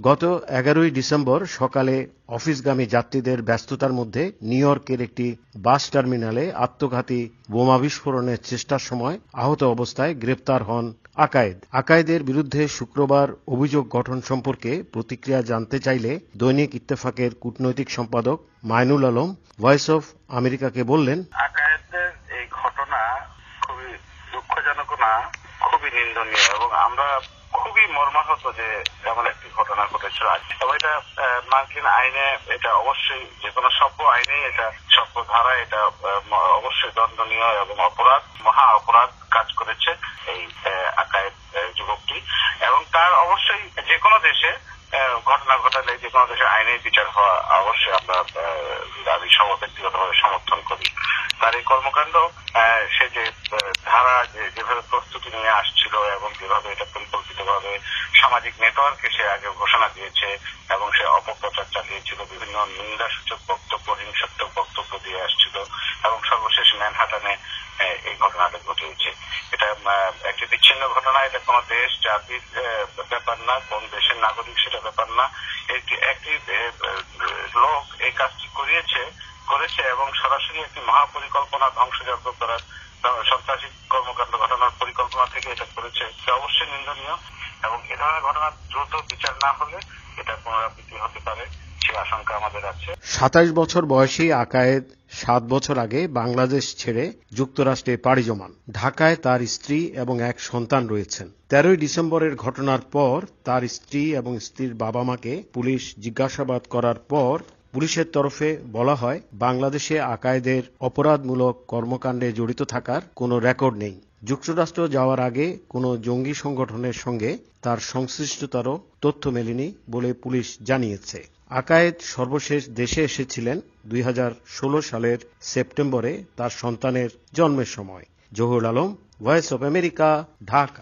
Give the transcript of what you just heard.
গত 11ই ডিসেম্বর সকালে অফিসগামী যাত্রীদের ব্যস্ততার মধ্যে নিউ ইয়র্কের একটি বাস টার্মিনালে আত্মঘাতী বোমা বিস্ফোরণের চেষ্টার সময় আহত অবস্থায় গ্রেপ্তার হন আকায়েদ। আকায়েদের বিরুদ্ধে শুক্রবার অভিযোগ গঠন সম্পর্কে প্রতিক্রিয়া জানতে চাইলে দৈনিক ইত্তেফাকের কূটনৈতিক সম্পাদক মাইনুল আলম ভয়েস অফ আমেরিকাকে বললেন, আকায়েদের এই ঘটনা খুবই দুঃখজনক না, খুবই নিন্দনীয় এবং আমরা খুবই মর্মাহত যে এমন একটি ঘটনা ঘটেছিল। এবং এটা মার্কিন আইনে এটা অবশ্যই যে কোনো সভ্য আইনে এটা সভ্য ধারায় এটা অবশ্যই দণ্ডনীয় এবং অপরাধ, মহা অপরাধ কাজ করেছে এই আকায়েদ যুবকটি। এবং তার অবশ্যই যে কোনো দেশে ঘটনা ঘটালে যে কোনো দেশে আইনের বিচার হওয়া অবশ্যই আমরা দাবি ব্যক্তিগতভাবে সমর্থন করি। তার এই কর্মকাণ্ড সে যে ধারা যেভাবে প্রস্তুতি নিয়ে আসছিল এবং যেভাবে এটা পরিকল্পিতভাবে সামাজিক নেটওয়ার্কে সে আগে ঘোষণা দিয়েছে এবং সে অপপ্রচার চালিয়েছিল, বিভিন্ন নিন্দাসূচক বক্তব্য, হিংসাত্মক বক্তব্য দিয়ে আসছিল এবং সর্বশেষ ম্যানহাটানে এই ঘটনাটা ঘটেছে। এটা একটি বিচ্ছিন্ন ঘটনা, এটা কোন দেশ জাতির ব্যাপার না, কোন দেশের নাগরিক সেটা ব্যাপার না। একটি লোক এই কাজটি করেছে এবং সরাসরি একটি মহাপরিকল্পনা ধ্বংসযজ্ঞ করার সন্ত্রাসী কর্মকাণ্ড ঘটানোর পরিকল্পনা থেকে এটা করেছে। এটা অবশ্যই নিন্দনীয় এবং এ ধরনের ঘটনা দ্রুত বিচার না হলে এটা পুনরাবৃত্তি হতে পারে সে আশঙ্কা আমাদের আছে। 27 বছর বয়সী আকায়েদ 7 বছর আগে বাংলাদেশ ছেড়ে যুক্তরাষ্ট্রে পাড়ি জমান। ঢাকায় তার স্ত্রী এবং এক সন্তান রয়েছেন। 13ই ডিসেম্বরের ঘটনার পর তার স্ত্রী এবং স্ত্রীর বাবা মাকে পুলিশ জিজ্ঞাসাবাদ করার পর পুলিশের তরফে বলা হয়, বাংলাদেশে আকায়েদের অপরাধমূলক কর্মকাণ্ডে জড়িত থাকার কোনো রেকর্ড নেই। যুক্তরাষ্ট্র যাওয়ার আগে কোনো জঙ্গি সংগঠনের সঙ্গে তার সংশ্লিষ্টতারও তথ্য মেলেনি বলে পুলিশ জানিয়েছে। আকায়েদ সর্বশেষ দেশে এসেছিলেন 2016 সালের সেপ্টেম্বরে তার সন্তানের জন্মের সময়। Zahur Alam, voice of America, Dhaka.